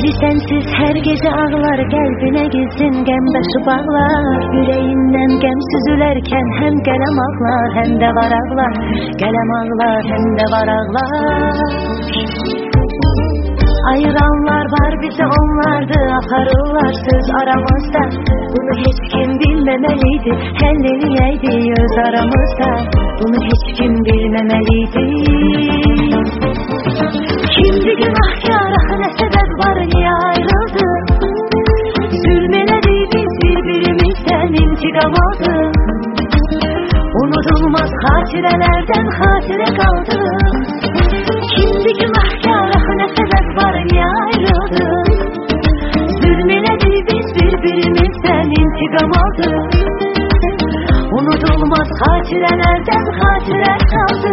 Biri sensiz her gece ağlar, kalbine gizlin gem taşı bağlar. Yüreğinden gem süzülerken hem gelem ağlar hem de var ağlar. Gelem ağlar hem de var ağlar. Ayıranlar var bize, onlardı aparırlar söz aramızda. Bunu hiç kim bilmemeliydi, helleliyeydi öz aramızda. Bunu hiç kim bilmemeliydi. Kimdi günahkar, ne sebep var, niye ayrıldı? Zulmeledi biz birbirimizden, intikam aldı. Unutulmaz hatirelerden hatire kaldı. Kimdi günahkar, ne sebep var, niye ayrıldı? Zulmeledi biz birbirimizden, intikam aldı. Unutulmaz hatirelerden hatire kaldı.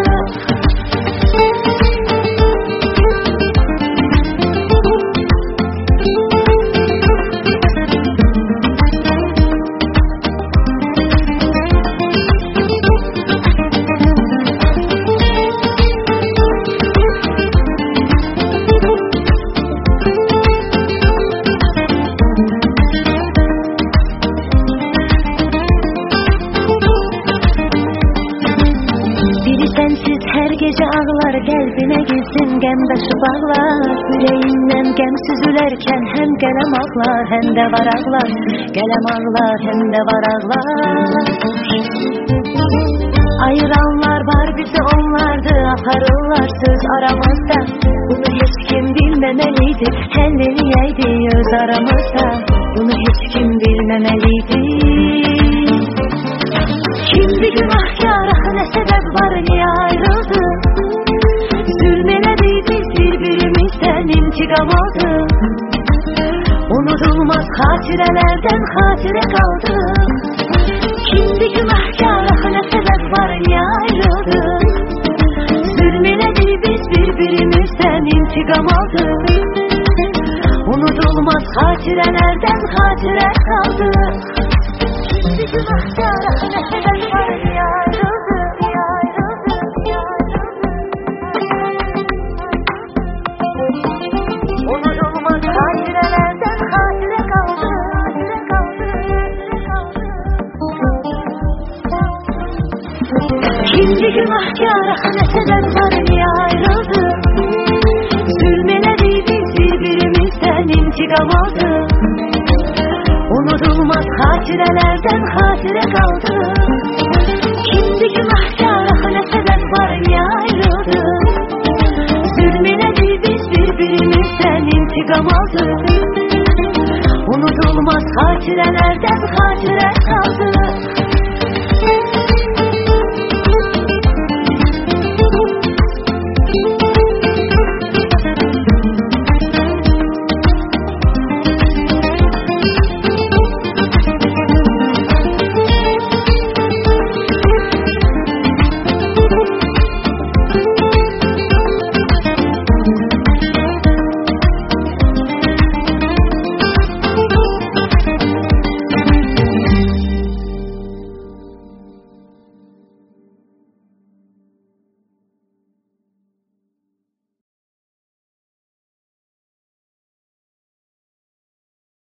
Sensiz her gece ağlar, kalbine gizlin gem taşı bağlar. Yüreğinden gem süzülerken hem gelem ağlar hem de var ağlar. Gelem ağlar hem de var ağlar. Ayıranlar var bizi, onlardı aparırlar söz aramızda. Bunu hiç kim bilmemeliydi, helleliyeydi öz aramızda. Bunu hiç kim bilmemeliydi. Kimdi günahkar, ne sebep var, niye ayrıldı? Zulmeledi biz birbirimizden, intikam aldı. Unutulmaz hatirelerden hatire kaldı. Kimdi günahkar, ne sebep var, niye ayrıldı? Zulmeledi biz birbirimizden, intikam aldı. Unutulmaz hatirelerden hatire kaldı. Kimdi günahkar, ne sebep var, niye ayrıldı? Unutulmaz hatirelerden hatire kaldı. Kimdi günahkar, ne sebep var, niye ayrıldı? Zulmeledi biz birbirimizden, intikam aldı. Unutulmaz hatirelerden hatire kaldı. Kimdi günahkar, ne sebep var, niye ayrıldı? Zulmeledi biz birbirimizden, intikam aldı. Unutulmaz hatirelerden hatire kaldı.